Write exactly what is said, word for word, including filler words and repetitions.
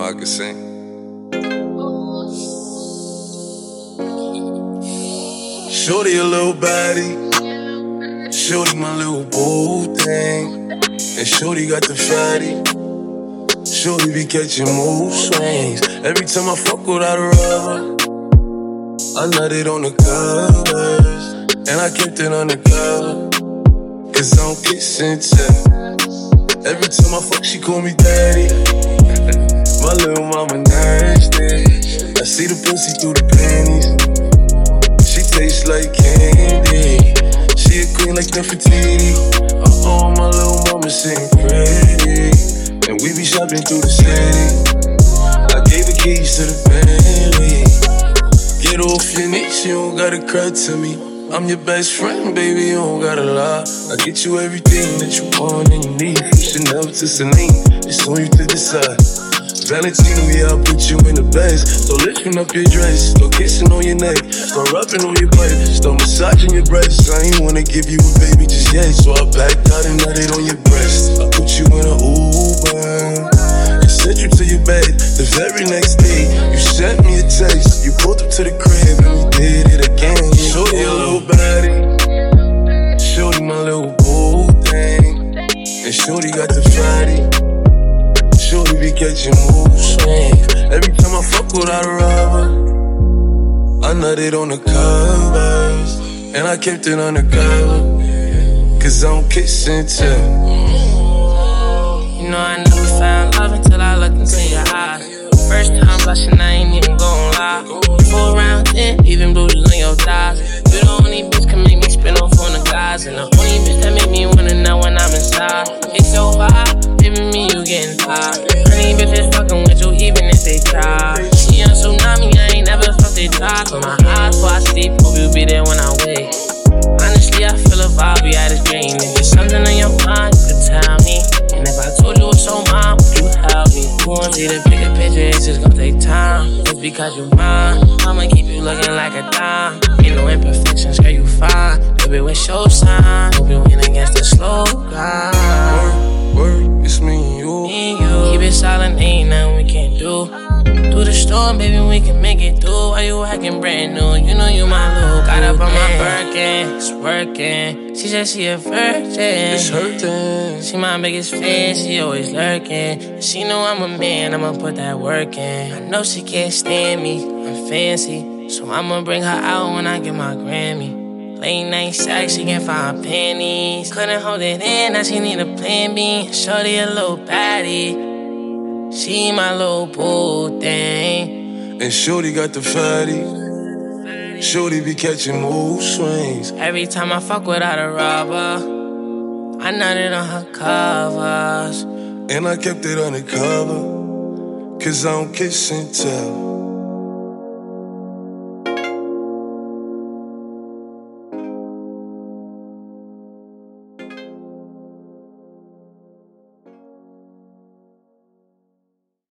I can sing. Shorty a little baddie, shorty my little boo thing, and shorty got the fatty. Shorty be catching mood swings. Every time I fuck without a rubber, I nutted on the covers, and I kept it undercover, cause I don't kiss and tell. Every time I fuck, she call me daddy. My little mama nasty. I see the pussy through the panties. She tastes like candy. She a queen like Nefertiti. Uh-oh, my little mama sitting pretty, and we be shopping through the city. I gave her keys to the Bentley. Get off your knees, you don't gotta cry to me. I'm your best friend, baby, you don't gotta lie. I get you everything that you want and you need. From Chanel to Celine, it's on you to decide. Valentino, yeah, I'll put you in the best. So lifting up your dress, start kissing on your neck, start rubbing on your butt, start massaging your breasts. I ain't wanna give you a baby just yet, so I backed out and nutted on your breast. I put you in an Uber and sent you to your bed. The very next day, you sent me a text. You pulled up to the crib and we did it again. Shorty a little baddie, shorty my little boo thing, and shorty got the fatty. Shorty be catching mood swings. Every time I fuck without a rubber, I nutted on the covers, and I kept it undercover, cause I don't kiss and tell. You know I never found love until I looked into your eyes. First time blushing, I ain't even gon' lie. Four round ten, even bruises on your thighs. You the only bitch can make me spin off on the guys, and the only bitch that make me wanna know when I'm inside. It's so hot, even me, you getting tired. Honey bitches fucking with you even if they try. She a tsunami, I ain't never felt they dry. Close my eyes before I sleep, hope you be there when I wake. Honestly, I feel a vibe, we had a dream. If there's something on your mind, you could tell me. And if I told you it's so mine, would you help me? You won't see the bigger picture, it's just gonna take time. Just because you mine, I'ma keep you looking like a dime. Ain't no imperfections, girl, you fine. Baby, what's your sign? Hope you win against the slow grind. Word, word, it's me and you. Me and you. Keep it silent, ain't nothing we can't do. Through the storm, baby, we can make it through. Why you acting brand new? You know you my little. Got up on my Birkin, it's working. She said she a virgin. It's hurting. She my biggest fan, she always lurking. She know I'm a man, I'ma put that work in. I know she can't stand me, I'm fancy, so I'ma bring her out when I get my Grammy. Late night sex, she can't find panties. Couldn't hold it in, now she need a plan B. Shorty a little baddie, she my little boo thing, and shorty got the fatty. Shorty be catching mood swings. Every time I fuck without a rubber, I nutted on her covers, and I kept it undercover, cause I don't kiss and tell.